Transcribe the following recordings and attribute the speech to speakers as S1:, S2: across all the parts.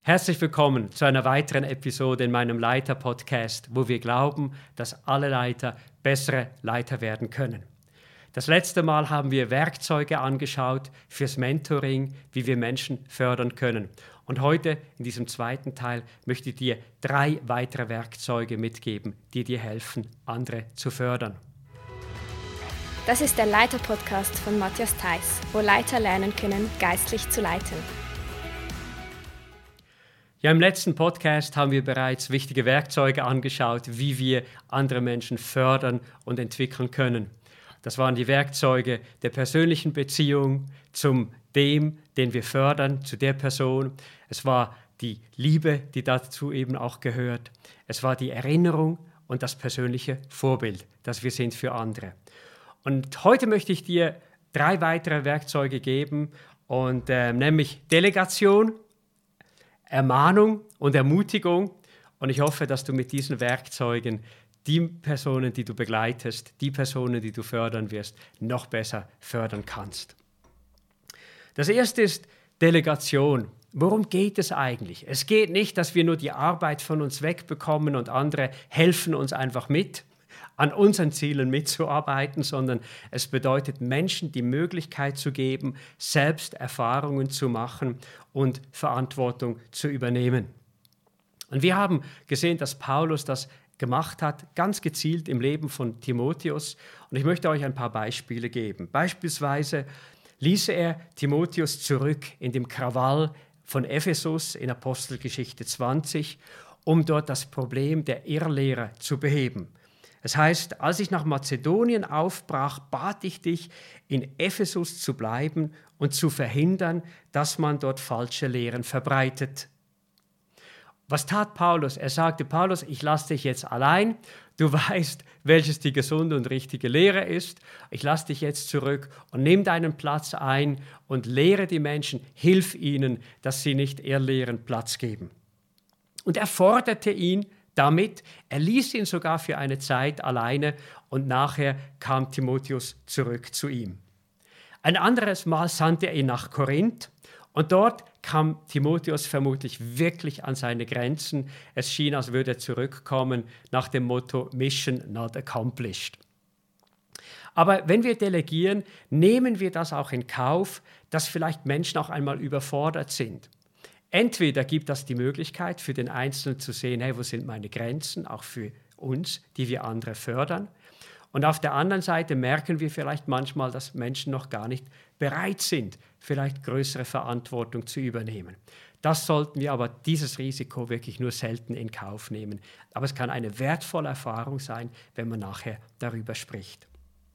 S1: Herzlich willkommen zu einer weiteren Episode in meinem Leiter-Podcast, wo wir glauben, dass alle Leiter bessere Leiter werden können. Das letzte Mal haben wir Werkzeuge angeschaut fürs Mentoring, wie wir Menschen fördern können. Und heute, in diesem zweiten Teil, möchte ich dir 3 weitere Werkzeuge mitgeben, die dir helfen, andere zu fördern.
S2: Das ist der Leiter-Podcast von Matthias Theiss, wo Leiter lernen können, geistlich zu leiten.
S1: Ja, im letzten Podcast haben wir bereits wichtige Werkzeuge angeschaut, wie wir andere Menschen fördern und entwickeln können. Das waren die Werkzeuge der persönlichen Beziehung zum dem, den wir fördern, zu der Person. Es war die Liebe, die dazu eben auch gehört. Es war die Erinnerung und das persönliche Vorbild, das wir sind für andere. Und heute möchte ich dir 3 weitere Werkzeuge geben, und nämlich Delegation, Ermahnung und Ermutigung. Und ich hoffe, dass du mit diesen Werkzeugen die Personen, die du begleitest, die Personen, die du fördern wirst, noch besser fördern kannst. Das erste ist Delegation. Worum geht es eigentlich? Es geht nicht, dass wir nur die Arbeit von uns wegbekommen und andere helfen uns einfach mit, an unseren Zielen mitzuarbeiten, sondern es bedeutet, Menschen die Möglichkeit zu geben, selbst Erfahrungen zu machen und Verantwortung zu übernehmen. Und wir haben gesehen, dass Paulus das gemacht hat, ganz gezielt im Leben von Timotheus. Und ich möchte euch ein paar Beispiele geben. Beispielsweise ließ er Timotheus zurück in dem Krawall von Ephesus in Apostelgeschichte 20, um dort das Problem der Irrlehrer zu beheben. Das heißt, als ich nach Mazedonien aufbrach, bat ich dich, in Ephesus zu bleiben und zu verhindern, dass man dort falsche Lehren verbreitet. Was tat Paulus? Er sagte, Paulus, ich lasse dich jetzt allein. Du weißt, welches die gesunde und richtige Lehre ist. Ich lasse dich jetzt zurück und nimm deinen Platz ein und lehre die Menschen, hilf ihnen, dass sie nicht Irrlehren Platz geben. Und er forderte ihn damit, er ließ ihn sogar für eine Zeit alleine und nachher kam Timotheus zurück zu ihm. Ein anderes Mal sandte er ihn nach Korinth und dort kam Timotheus vermutlich wirklich an seine Grenzen. Es schien, als würde er zurückkommen nach dem Motto Mission not accomplished. Aber wenn wir delegieren, nehmen wir das auch in Kauf, dass vielleicht Menschen auch einmal überfordert sind. Entweder gibt das die Möglichkeit für den Einzelnen zu sehen, hey, wo sind meine Grenzen, auch für uns, die wir andere fördern. Und auf der anderen Seite merken wir vielleicht manchmal, dass Menschen noch gar nicht bereit sind, vielleicht größere Verantwortung zu übernehmen. Das sollten wir aber, dieses Risiko wirklich nur selten in Kauf nehmen. Aber es kann eine wertvolle Erfahrung sein, wenn man nachher darüber spricht.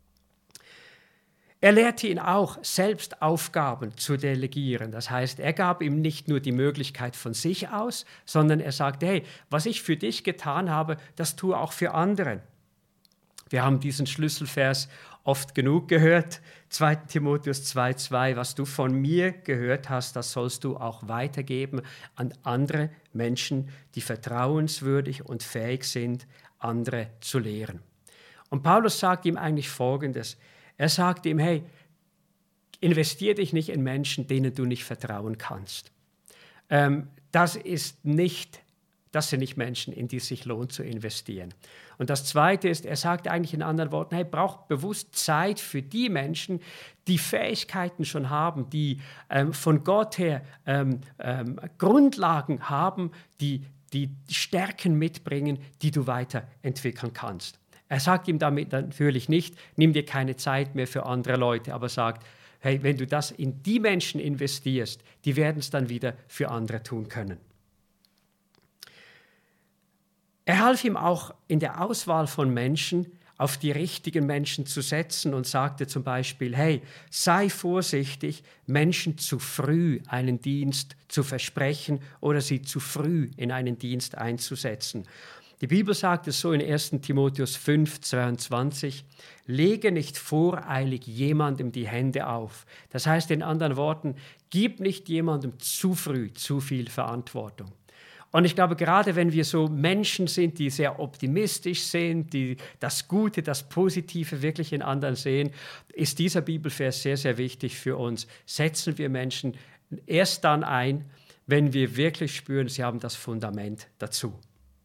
S1: Er lehrte ihn auch, selbst Aufgaben zu delegieren. Das heißt, er gab ihm nicht nur die Möglichkeit von sich aus, sondern er sagte, hey, was ich für dich getan habe, das tue auch für andere. Wir haben diesen Schlüsselvers oft genug gehört, 2. Timotheus 2,2, was du von mir gehört hast, das sollst du auch weitergeben an andere Menschen, die vertrauenswürdig und fähig sind, andere zu lehren. Und Paulus sagt ihm eigentlich Folgendes. Er sagt ihm, hey, investier dich nicht in Menschen, denen du nicht vertrauen kannst. Das sind nicht Menschen, in die es sich lohnt zu investieren. Und das Zweite ist, er sagt eigentlich in anderen Worten, hey, braucht bewusst Zeit für die Menschen, die Fähigkeiten schon haben, die von Gott her Grundlagen haben, die Stärken mitbringen, die du weiterentwickeln kannst. Er sagt ihm damit natürlich nicht, nimm dir keine Zeit mehr für andere Leute, aber sagt, hey, wenn du das in die Menschen investierst, die werden es dann wieder für andere tun können. Er half ihm auch in der Auswahl von Menschen, auf die richtigen Menschen zu setzen und sagte zum Beispiel, hey, sei vorsichtig, Menschen zu früh einen Dienst zu versprechen oder sie zu früh in einen Dienst einzusetzen. Die Bibel sagt es so in 1. Timotheus 5,22, lege nicht voreilig jemandem die Hände auf. Das heißt in anderen Worten, gib nicht jemandem zu früh zu viel Verantwortung. Und ich glaube, gerade wenn wir so Menschen sind, die sehr optimistisch sind, die das Gute, das Positive wirklich in anderen sehen, ist dieser Bibelvers sehr, sehr wichtig für uns. Setzen wir Menschen erst dann ein, wenn wir wirklich spüren, sie haben das Fundament dazu.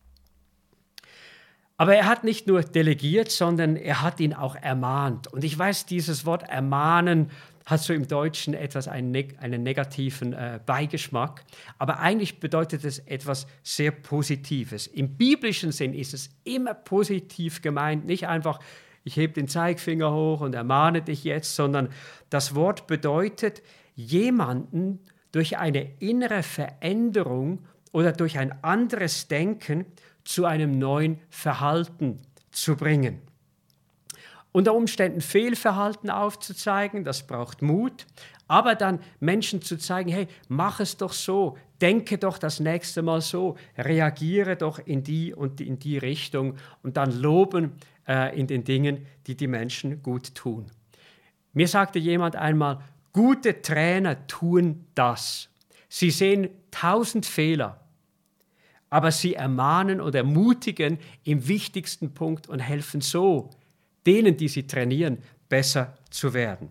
S1: Aber er hat nicht nur delegiert, sondern er hat ihn auch ermahnt. Und ich weiß, dieses Wort ermahnen hat so im Deutschen einen negativen Beigeschmack. Aber eigentlich bedeutet es etwas sehr Positives. Im biblischen Sinn ist es immer positiv gemeint. Nicht einfach, ich hebe den Zeigefinger hoch und ermahne dich jetzt, sondern das Wort bedeutet, jemanden durch eine innere Veränderung oder durch ein anderes Denken zu einem neuen Verhalten zu bringen. Unter Umständen Fehlverhalten aufzuzeigen, das braucht Mut, aber dann Menschen zu zeigen, hey, mach es doch so, denke doch das nächste Mal so, reagiere doch in die und in die Richtung und dann loben in den Dingen, die die Menschen gut tun. Mir sagte jemand einmal, gute Trainer tun das. Sie sehen 1000 Fehler, aber sie ermahnen und ermutigen im wichtigsten Punkt und helfen so, denen, die sie trainieren, besser zu werden.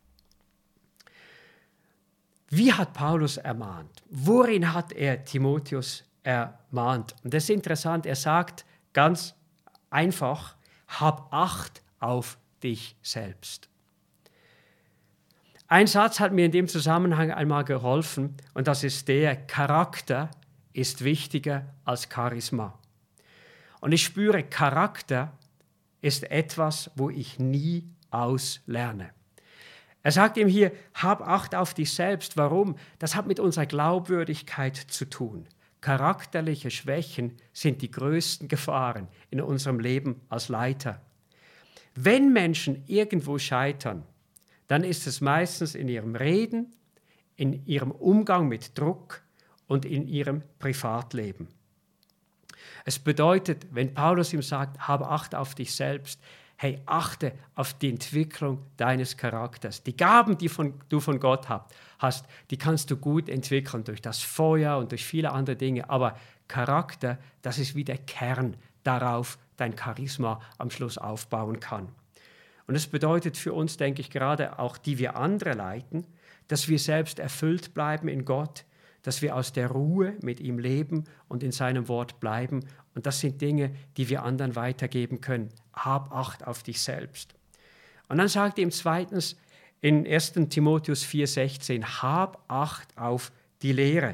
S1: Wie hat Paulus ermahnt? Worin hat er Timotheus ermahnt? Und das ist interessant, er sagt ganz einfach, hab Acht auf dich selbst. Ein Satz hat mir in dem Zusammenhang einmal geholfen und das ist der, Charakter ist wichtiger als Charisma. Und ich spüre, Charakter ist etwas, wo ich nie auslerne. Er sagt ihm hier, hab Acht auf dich selbst. Warum? Das hat mit unserer Glaubwürdigkeit zu tun. Charakterliche Schwächen sind die größten Gefahren in unserem Leben als Leiter. Wenn Menschen irgendwo scheitern, dann ist es meistens in ihrem Reden, in ihrem Umgang mit Druck und in ihrem Privatleben. Es bedeutet, wenn Paulus ihm sagt, hab Acht auf dich selbst, hey, achte auf die Entwicklung deines Charakters. Die Gaben, die du von Gott hast, die kannst du gut entwickeln durch das Feuer und durch viele andere Dinge. Aber Charakter, das ist wie der Kern, darauf dein Charisma am Schluss aufbauen kann. Und es bedeutet für uns, denke ich, gerade auch, die wir andere leiten, dass wir selbst erfüllt bleiben in Gott, dass wir aus der Ruhe mit ihm leben und in seinem Wort bleiben. Und das sind Dinge, die wir anderen weitergeben können. Hab Acht auf dich selbst. Und dann sagt er ihm zweitens in 1. Timotheus 4,16, hab Acht auf die Lehre.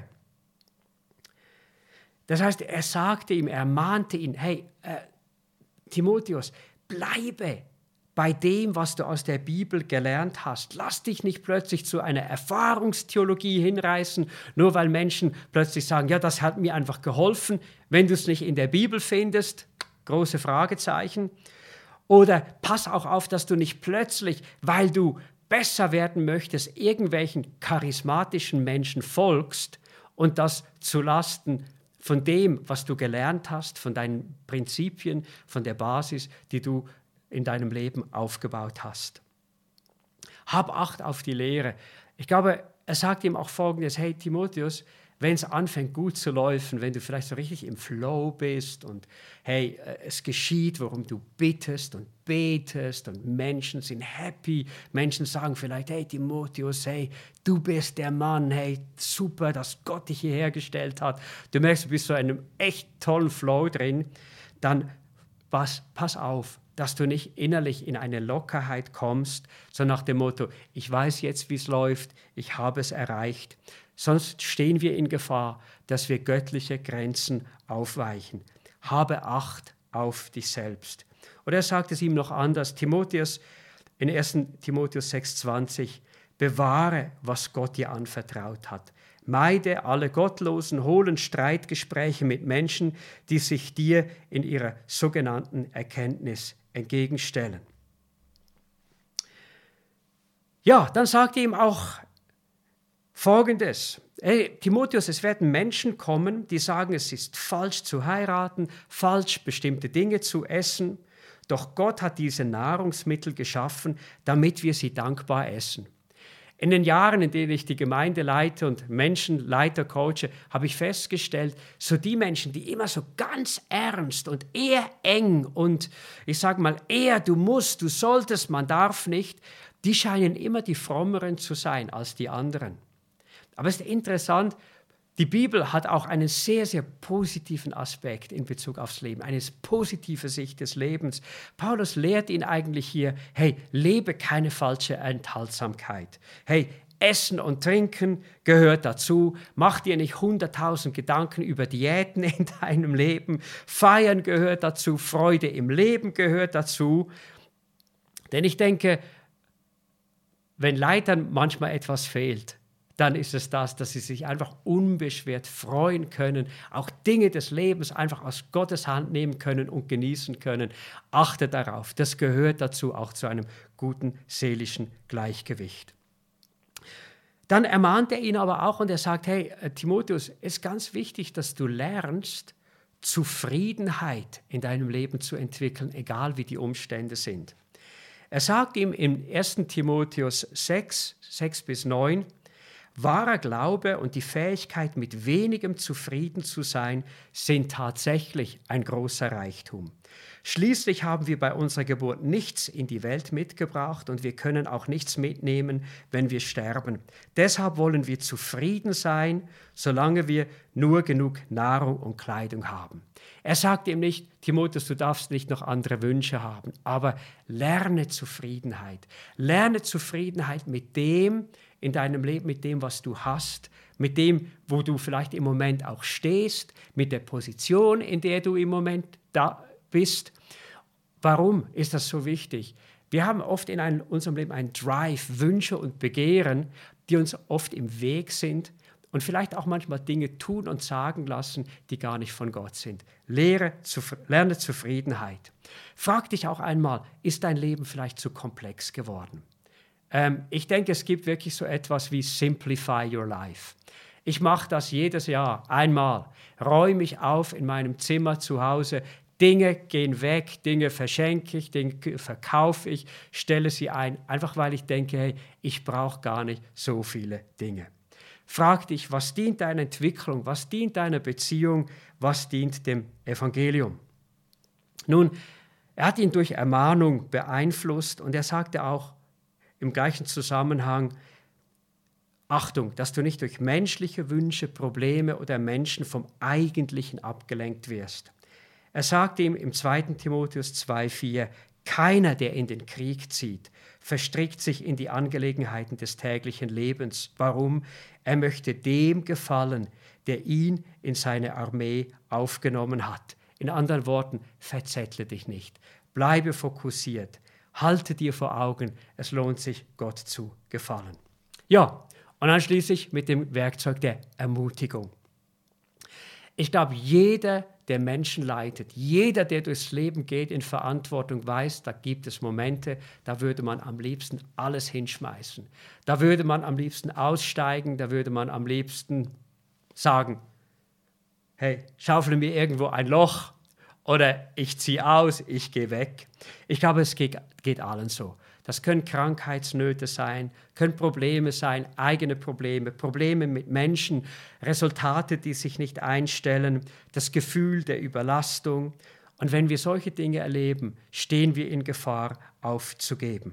S1: Das heißt, er sagte ihm, er mahnte ihn, hey, Timotheus, bleibe bei dem, was du aus der Bibel gelernt hast. Lass dich nicht plötzlich zu einer Erfahrungstheologie hinreißen, nur weil Menschen plötzlich sagen, ja, das hat mir einfach geholfen. Wenn du es nicht in der Bibel findest, große Fragezeichen. Oder pass auch auf, dass du nicht plötzlich, weil du besser werden möchtest, irgendwelchen charismatischen Menschen folgst und das zulasten von dem, was du gelernt hast, von deinen Prinzipien, von der Basis, die du in deinem Leben aufgebaut hast. Hab Acht auf die Lehre. Ich glaube, er sagt ihm auch Folgendes, hey Timotheus, wenn es anfängt gut zu laufen, wenn du vielleicht so richtig im Flow bist und hey, es geschieht, worum du bittest und betest und Menschen sind happy, Menschen sagen vielleicht, hey Timotheus, hey, du bist der Mann, hey, super, dass Gott dich hierher gestellt hat. Du merkst, du bist so in einem echt tollen Flow drin, dann pass auf, dass du nicht innerlich in eine Lockerheit kommst, so nach dem Motto, ich weiß jetzt, wie es läuft, ich habe es erreicht. Sonst stehen wir in Gefahr, dass wir göttliche Grenzen aufweichen. Habe Acht auf dich selbst. Und er sagt es ihm noch anders, Timotheus, in 1. Timotheus 6,20, bewahre, was Gott dir anvertraut hat. Meide alle gottlosen, hohlen Streitgespräche mit Menschen, die sich dir in ihrer sogenannten Erkenntnis entgegenstellen. Ja, dann sagt er ihm auch Folgendes. Hey, Timotheus, es werden Menschen kommen, die sagen, es ist falsch zu heiraten, falsch bestimmte Dinge zu essen. Doch Gott hat diese Nahrungsmittel geschaffen, damit wir sie dankbar essen. In den Jahren, in denen ich die Gemeinde leite und Menschenleiter coache, habe ich festgestellt, so die Menschen, die immer so ganz ernst und eher eng und ich sage mal eher du musst, du solltest, man darf nicht, die scheinen immer die frommeren zu sein als die anderen. Aber es ist interessant, Die Bibel hat auch einen sehr, sehr positiven Aspekt in Bezug aufs Leben, eine positive Sicht des Lebens. Paulus lehrt ihn eigentlich hier, hey, lebe keine falsche Enthaltsamkeit. Hey, Essen und Trinken gehört dazu. Mach dir nicht 100.000 Gedanken über Diäten in deinem Leben. Feiern gehört dazu, Freude im Leben gehört dazu. Denn ich denke, wenn Leitern manchmal etwas fehlt, dann ist es das, dass sie sich einfach unbeschwert freuen können, auch Dinge des Lebens einfach aus Gottes Hand nehmen können und genießen können. Achte darauf, das gehört dazu, auch zu einem guten seelischen Gleichgewicht. Dann ermahnt er ihn aber auch und er sagt, hey, Timotheus, es ist ganz wichtig, dass du lernst, Zufriedenheit in deinem Leben zu entwickeln, egal wie die Umstände sind. Er sagt ihm im 1. Timotheus 6-9, wahrer Glaube und die Fähigkeit, mit wenigem zufrieden zu sein, sind tatsächlich ein großer Reichtum. Schließlich haben wir bei unserer Geburt nichts in die Welt mitgebracht und wir können auch nichts mitnehmen, wenn wir sterben. Deshalb wollen wir zufrieden sein, solange wir nur genug Nahrung und Kleidung haben. Er sagt ihm nicht, Timotheus, du darfst nicht noch andere Wünsche haben, aber lerne Zufriedenheit. Lerne Zufriedenheit mit dem in deinem Leben, mit dem, was du hast, mit dem, wo du vielleicht im Moment auch stehst, mit der Position, in der du im Moment da bist. Warum ist das so wichtig? Wir haben oft in unserem Leben einen Drive, Wünsche und Begehren, die uns oft im Weg sind und vielleicht auch manchmal Dinge tun und sagen lassen, die gar nicht von Gott sind. Lerne Zufriedenheit. Frag dich auch einmal, ist dein Leben vielleicht zu komplex geworden? Ich denke, es gibt wirklich so etwas wie Simplify Your Life. Ich mache das jedes Jahr einmal, räume mich auf in meinem Zimmer zu Hause, Dinge gehen weg, Dinge verschenke ich, Dinge verkaufe ich, stelle sie ein, einfach weil ich denke, hey, ich brauche gar nicht so viele Dinge. Frag dich, was dient deiner Entwicklung, was dient deiner Beziehung, was dient dem Evangelium? Nun, er hat ihn durch Ermahnung beeinflusst und er sagte auch im gleichen Zusammenhang, Achtung, dass du nicht durch menschliche Wünsche, Probleme oder Menschen vom Eigentlichen abgelenkt wirst. Er sagt ihm im 2. Timotheus 2,4, keiner, der in den Krieg zieht, verstrickt sich in die Angelegenheiten des täglichen Lebens. Warum? Er möchte dem gefallen, der ihn in seine Armee aufgenommen hat. In anderen Worten, verzettle dich nicht. Bleibe fokussiert. Halte dir vor Augen, es lohnt sich, Gott zu gefallen. Ja, und dann schließlich mit dem Werkzeug der Ermutigung. Ich glaube, jeder, der Menschen leitet, jeder, der durchs Leben geht, in Verantwortung weiß, da gibt es Momente, da würde man am liebsten alles hinschmeißen. Da würde man am liebsten aussteigen, da würde man am liebsten sagen, hey, schaufle mir irgendwo ein Loch oder ich ziehe aus, ich gehe weg. Ich glaube, es geht allen so. Das können Krankheitsnöte sein, können Probleme sein, eigene Probleme, Probleme mit Menschen, Resultate, die sich nicht einstellen, das Gefühl der Überlastung. Und wenn wir solche Dinge erleben, stehen wir in Gefahr, aufzugeben.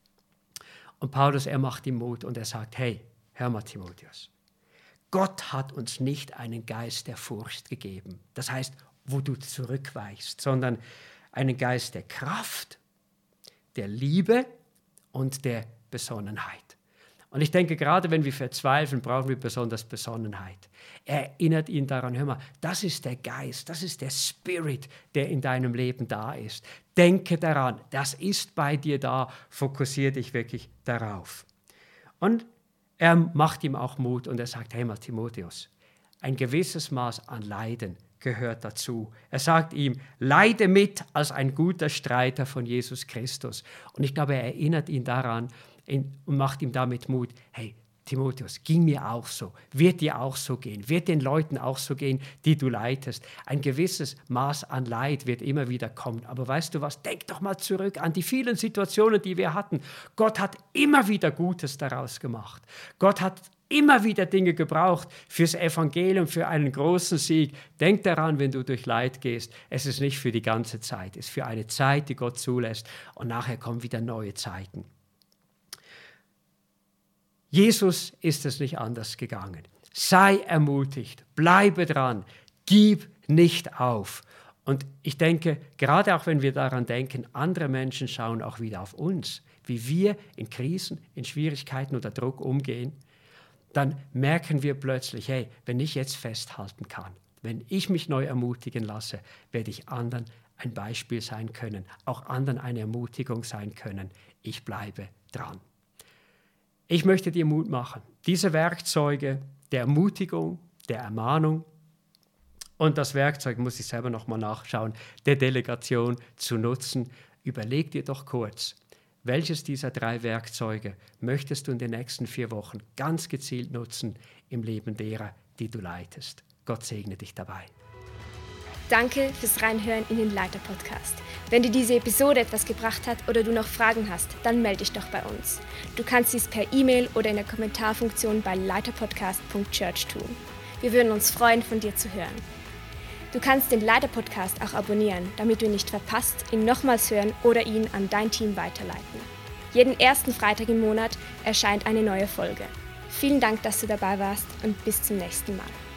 S1: Und Paulus, er macht ihm Mut und er sagt, hey, hör mal, Timotheus, Gott hat uns nicht einen Geist der Furcht gegeben, das heißt, wo du zurückweichst, sondern einen Geist der Kraft, der Liebe und der Besonnenheit. Und ich denke, gerade wenn wir verzweifeln, brauchen wir besonders Besonnenheit. Er erinnert ihn daran, hör mal, das ist der Geist, das ist der Spirit, der in deinem Leben da ist. Denke daran, das ist bei dir da, fokussiere dich wirklich darauf. Und er macht ihm auch Mut und er sagt, hey mal Timotheus, ein gewisses Maß an Leiden gehört dazu. Er sagt ihm, leide mit als ein guter Streiter von Jesus Christus. Und ich glaube, er erinnert ihn daran und macht ihm damit Mut, hey, Timotheus, ging mir auch so, wird dir auch so gehen, wird den Leuten auch so gehen, die du leitest. Ein gewisses Maß an Leid wird immer wieder kommen. Aber weißt du was, denk doch mal zurück an die vielen Situationen, die wir hatten. Gott hat immer wieder Gutes daraus gemacht. Gott hat immer wieder Dinge gebraucht fürs Evangelium, für einen großen Sieg. Denk daran, wenn du durch Leid gehst, es ist nicht für die ganze Zeit, es ist für eine Zeit, die Gott zulässt und nachher kommen wieder neue Zeiten. Jesus ist es nicht anders gegangen. sei ermutigt, bleibe dran, gib nicht auf. Und ich denke, gerade auch wenn wir daran denken, andere Menschen schauen auch wieder auf uns, wie wir in Krisen, in Schwierigkeiten oder Druck umgehen, dann merken wir plötzlich, hey, wenn ich jetzt festhalten kann, wenn ich mich neu ermutigen lasse, werde ich anderen ein Beispiel sein können, auch anderen eine Ermutigung sein können. Ich bleibe dran. Ich möchte dir Mut machen, diese Werkzeuge der Ermutigung, der Ermahnung und das Werkzeug, muss ich selber nochmal nachschauen, der Delegation zu nutzen. Überleg dir doch kurz, welches dieser 3 Werkzeuge möchtest du in den nächsten 4 Wochen ganz gezielt nutzen im Leben derer, die du leitest. Gott segne dich dabei.
S2: Danke fürs Reinhören in den Leiter-Podcast. Wenn dir diese Episode etwas gebracht hat oder du noch Fragen hast, dann melde dich doch bei uns. Du kannst dies per E-Mail oder in der Kommentarfunktion bei leiterpodcast.church tun. Wir würden uns freuen, von dir zu hören. Du kannst den Leiter-Podcast auch abonnieren, damit du ihn nicht verpasst, ihn nochmals hören oder ihn an dein Team weiterleiten. Jeden ersten Freitag im Monat erscheint eine neue Folge. Vielen Dank, dass du dabei warst und bis zum nächsten Mal.